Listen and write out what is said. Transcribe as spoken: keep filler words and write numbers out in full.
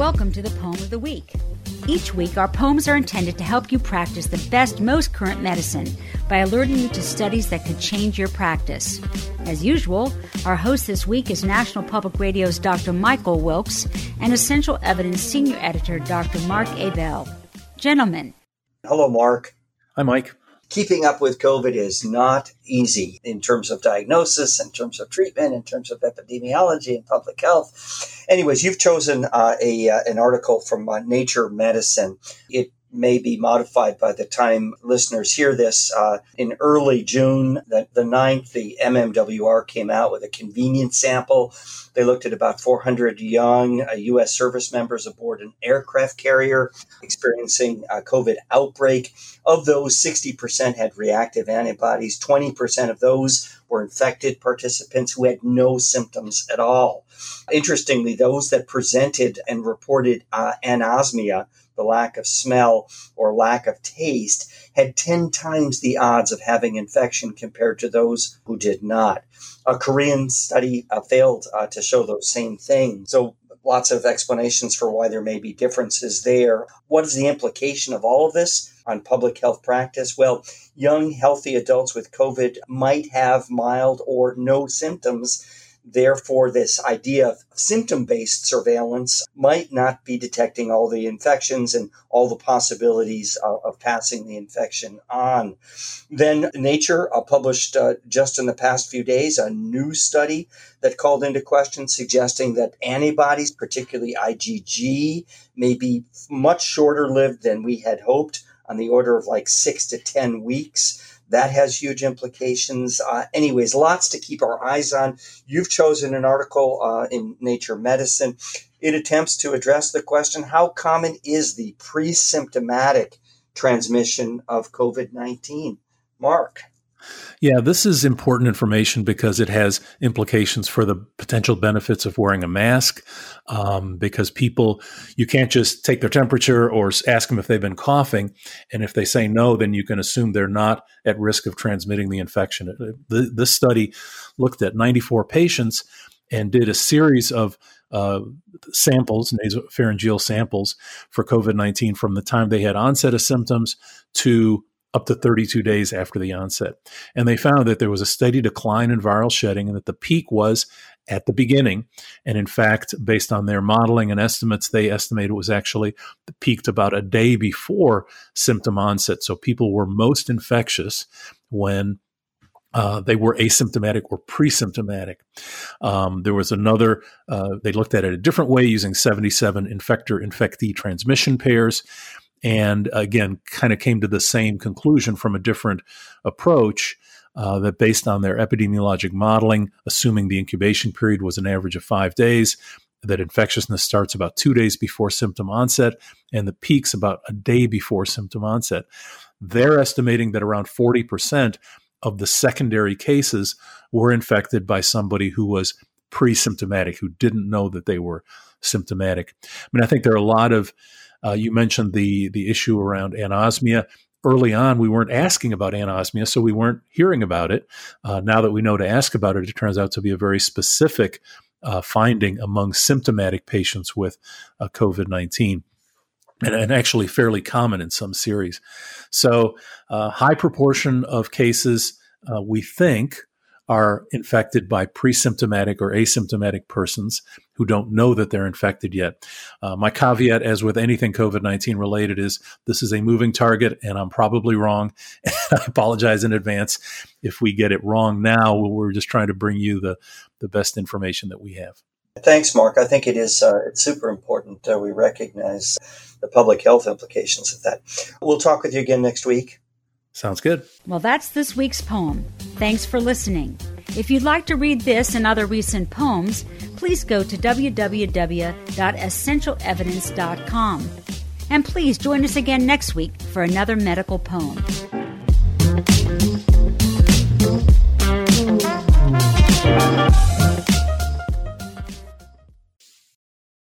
Welcome to the Poem of the Week. Each week, our poems are intended to help you practice the best, most current medicine by alerting you to studies that could change your practice. As usual, our host this week is National Public Radio's Doctor Michael Wilkes and Essential Evidence Senior Editor Doctor Mark Abell. Gentlemen. Hello, Mark. Hi, Mike. Keeping up with COVID is not easy in terms of diagnosis, in terms of treatment, in terms of epidemiology and public health. Anyways, you've chosen uh, a uh, an article from uh, Nature Medicine. It may be modified by the time listeners hear this. Uh, in early June, the, the ninth, the M M W R came out with a convenience sample. They looked at about four hundred young uh, U S service members aboard an aircraft carrier experiencing a COVID outbreak. Of those, sixty percent had reactive antibodies. twenty percent of those were infected participants who had no symptoms at all. Interestingly, those that presented and reported uh, anosmia, the lack of smell or lack of taste, had ten times the odds of having infection compared to those who did not. A Korean study uh, failed uh, to show those same things. So lots of explanations for why there may be differences there. What is the implication of all of this on public health practice? Well, young, healthy adults with COVID might have mild or no symptoms. Therefore, this idea of symptom-based surveillance might not be detecting all the infections and all the possibilities of, of passing the infection on. Then Nature uh, published uh, just in the past few days a new study that called into question, suggesting that antibodies, particularly I G G, may be much shorter-lived than we had hoped, on the order of like six to ten weeks. That has huge implications. Uh, anyways, lots to keep our eyes on. You've chosen an article uh, in Nature Medicine. It attempts to address the question, how common is the pre-symptomatic transmission of COVID nineteen? Mark. Yeah, this is important information because it has implications for the potential benefits of wearing a mask, um, because people, you can't just take their temperature or ask them if they've been coughing. And if they say no, then you can assume they're not at risk of transmitting the infection. The, this study looked at ninety-four patients and did a series of uh, samples, nasopharyngeal samples for COVID nineteen from the time they had onset of symptoms to up to thirty-two days after the onset. And they found that there was a steady decline in viral shedding and that the peak was at the beginning. And in fact, based on their modeling and estimates, they estimated it was actually peaked about a day before symptom onset. So people were most infectious when Uh, they were asymptomatic or pre-symptomatic. Um, there was another, uh, they looked at it a different way using seventy-seven infector-infectee transmission pairs. And again, kind of came to the same conclusion from a different approach, uh, that based on their epidemiologic modeling, assuming the incubation period was an average of five days, that infectiousness starts about two days before symptom onset and the peaks about a day before symptom onset. They're estimating that around forty percent of the secondary cases were infected by somebody who was pre-symptomatic, who didn't know that they were symptomatic. I mean, I think there are a lot of Uh, you mentioned the the issue around anosmia. Early on, we weren't asking about anosmia, so we weren't hearing about it. Uh, now that we know to ask about it, it turns out to be a very specific uh, finding among symptomatic patients with uh, COVID nineteen, and, and actually fairly common in some series. So uh, high proportion of cases, uh, we think, are infected by pre-symptomatic or asymptomatic persons who don't know that they're infected yet. Uh, my caveat, as with anything COVID nineteen related, is this is a moving target and I'm probably wrong. I apologize in advance if we get it wrong now. We're just trying to bring you the, the best information that we have. Thanks, Mark. I think it is uh, it's super important uh, we recognize the public health implications of that. We'll talk with you again next week. Sounds good. Well, that's this week's poem. Thanks for listening. If you'd like to read this and other recent poems, please go to w w w dot essential evidence dot com. And please join us again next week for another medical poem.